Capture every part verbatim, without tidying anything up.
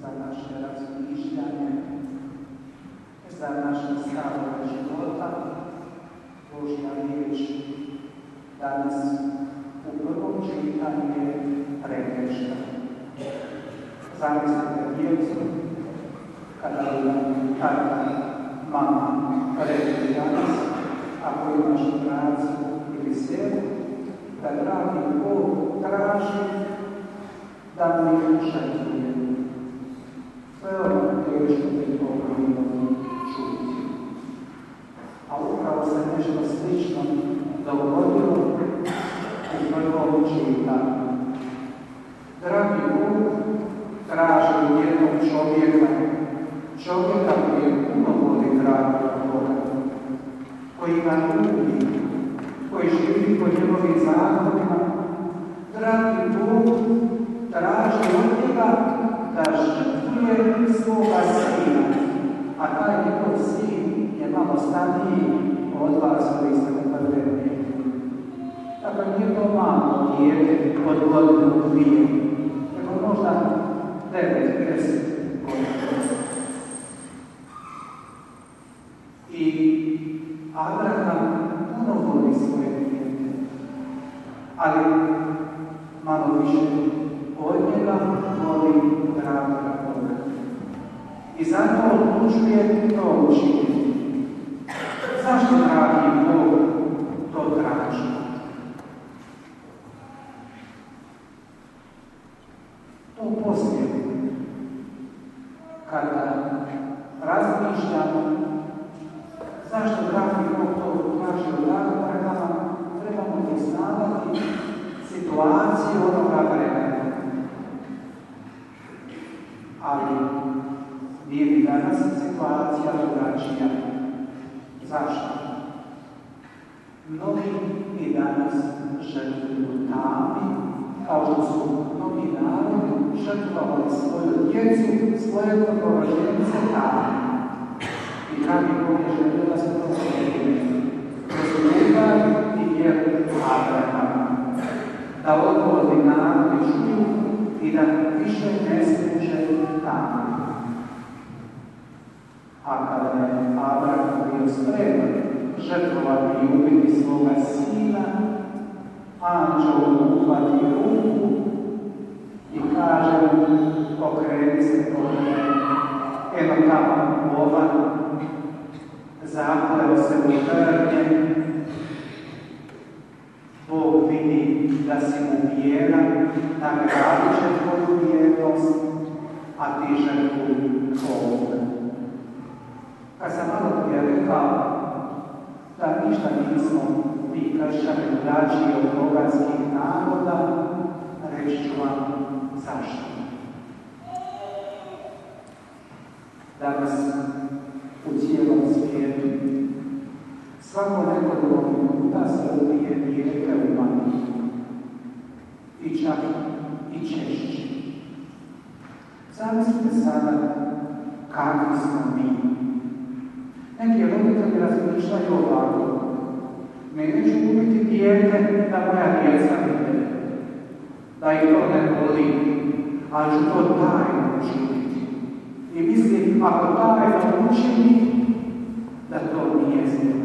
za naše razmišljanje, za naše stavove života. Božja riječ danas u prvom čitanju je prekršna. Zamislite djecu, kada bi nam tata, mama rekli danas, ako imaš bracu ili sestru, da dragi Bog traži da mi žrtvuje. To je ono teško bi pogledati čuti. A upravo se nešto slično dogodilo u prvom čitanju. Dragi Bog traži jednog čovjeka, čovjeka koji je puno voli dragoga Boga, koji ga ljubi, koji živi po njegovim zakonima. Dragi Bog traži od njega da žrtvuje svoga sina, a taj njegov sin je malo stariji od vas koji ste u prve. Dakle, nije to malo dijete od godinu dvije, nego možda devet, deset godina. I Abraham puno voli svoje dijete, ali malo više od njega voli dragoga Boga. I zato odlučuje to učiniti. Zašto dragi Bog to traži? To poslije, kada razmišljamo zašto dragi Bog to traži od Abrahama, trebamo poznavati situaciju onoga vremena. Ali nije li danas situacija drugačija? Zašto? Mnogi i danas žrtvuju tami, kao što su mnogi narodi žrtvovali svoju djecu, svoje novorođence tami. I dragi Bog je želio da se to slijedi. Kroz ljubav i vjeru Abrahama. Da odvodi narod i čuju i da više ne služe tamo. A kada je Abraham bio spreman žrtvovati i ubiti svoga sina, anđel mu uhvati ruku i kaže mu: okreni se kod mene. Evo tamo ovan, zapleo se u trnje. Bog vidi da si mu vjeran, nagradit će tvoju vjernost, a ti žrtvuj Boga. Kad sam malo prije rekao da ništa nismo mi kršćani drugačiji od poganskih naroda, reći ću vam zašto. Danas u cijelom svijetu svako nekoliko minuta se ubije dijete u majku. I čak i češće. Zamislite sada kakvi smo mi. Neki roditelji razmišljaju ovako: neću ubiti dijete da moja djeca vide, da ih to ne boli, ali ću to tajno učiniti. I mislim, ako tajno učini, da to nije zlo.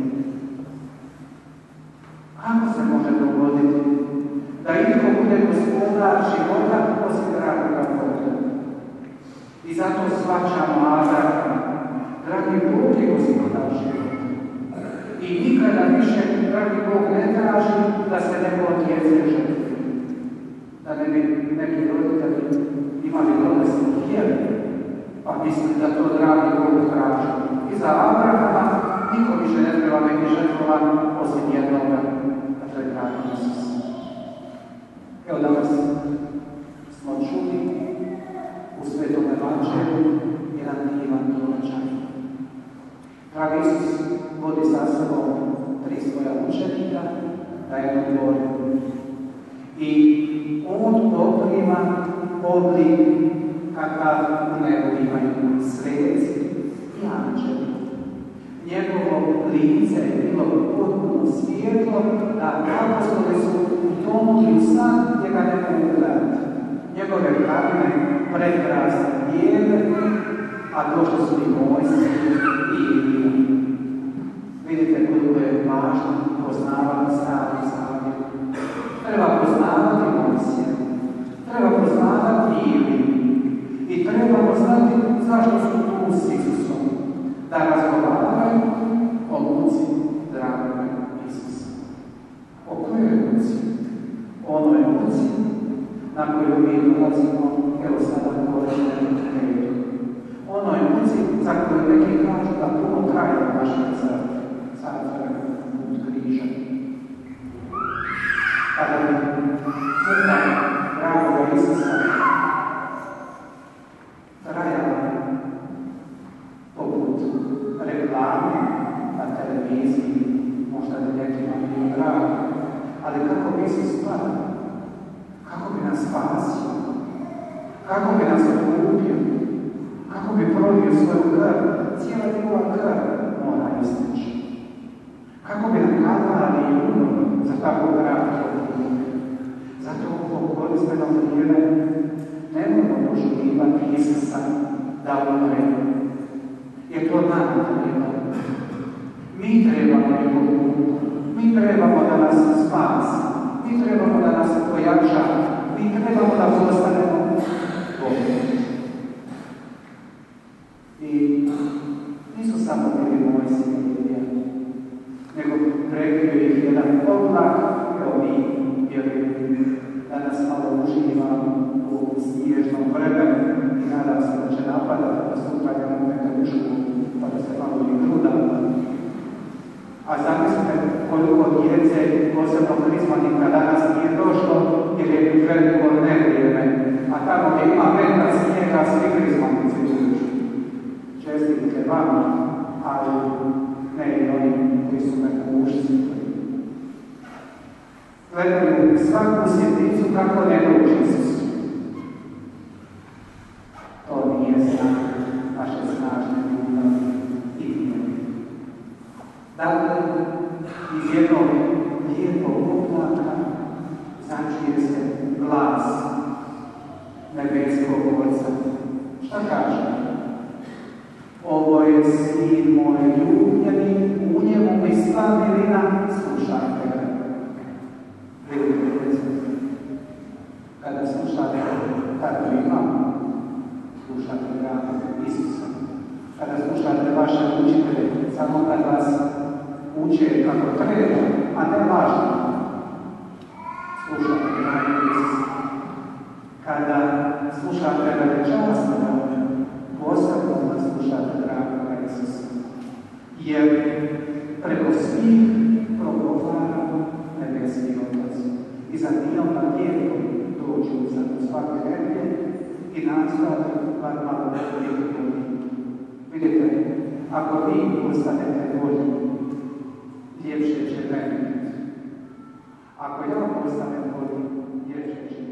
Kako se može dogoditi da itko bude gospodar života osim dragoga Boga? I zato shvaćamo Abrahama, dragi Bog je gospodar života. I nikada više, dragi Bog, ne traži da se neko od djece žrtvuje. Da ne bi neki roditelji imali bolesnu vjeru, pa misli da to dragi Bog traži. I za Abrahama niko više ne treba biti žrtvovan osim jednoga, a to je dragi Isus. Evo danas smo čuli u Svetom Evanđelju jedan divan događaj. Dragi Isus vodi sa sobom tri svoja učenika na jednu goru. I on poprima oblik kakav u nebu imaju sveci i anđeli. Njegovo lice je bilo potpuno svijetlo, da apostoli su utonuli u san gdje ga ne mogu gledati. Njegove haljine prekrasne bijele, a došli su i Mojsije i Ilija. Vidite koliko je važno poznavati Stari Zavjet. Treba poznavati Mojsija, treba poznavati Iliju i trebamo znati zašto su tu s Isusom, da razgovaraju o muci dragome Isusa. O kojoj je muci? Ono je muci na koju mi dolazimo, evo sada govorimo redu. Ono je muci za koju neki kažu da puno traje našeg crkve, crkve put križa. Kada bi muka dragoga Isusa trajala poput reklame na televiziji, možda bi nekima bilo drago, ali kako bi Isus stvarao? Kako bi nas spasio? Kako bi nas otkupio? Kako bi prolio svoju krv? Cijela njegova krv mora isteći. Kako bi nam kalvarili i umrli za tako kratko vrijeme? Zato u koristveno vrijeme ne moramo doživljivati Isusa da umre. Jer to nama treba. Mi trebamo njegovu muku. Mi trebamo da nas spasi. Mi trebamo da nas pojača. Mi trebamo da postanemo Bogu. I nisu samo bili Mojsije i Ilija, nego prekrio ih jedan oblak, evo mi vjerujemo da nas malo uživamo u ovom snježnom vremenu i nadam se da će napadati da sutra nemamo metalušku, pa da se malo i trudamo. A zamislite koliko djece, posebno prizvanika, danas nije došlo jer je veliko nevrijeme, a tamo gdje ima metar snijega, svi prizvanici dođu. Čestitke vama, ali ne i oni koji su me kušci. Gledaju svaku sjednicu kako ne dođe Isus. To nije znak naše snažne ljubavi i vjere. Dakle, iz jednog lijepog oblaka začuje se glas nebeskog Oca. Šta kaže? Ovo je sin moj ljubljeni, u njemu mi sva milina, slušajte ga. Vidite, kada slušate tako imam, slušate ga Isusa. Kada slušate vaše učitelje, samo kad vas uče kako treba, a ne važno, slušate ga Isusa. Kada slušate veličanstveno, posebno da slušate dragoga Isusa. Jer preko svih progovara nebeski Otac. I za njom na lijepo dođu za svake redje i nastavite bar malo biti bolji. Vidite, ako vi postanete bolji, ljepše će meni. Ako ja postanem bolji, ljepše će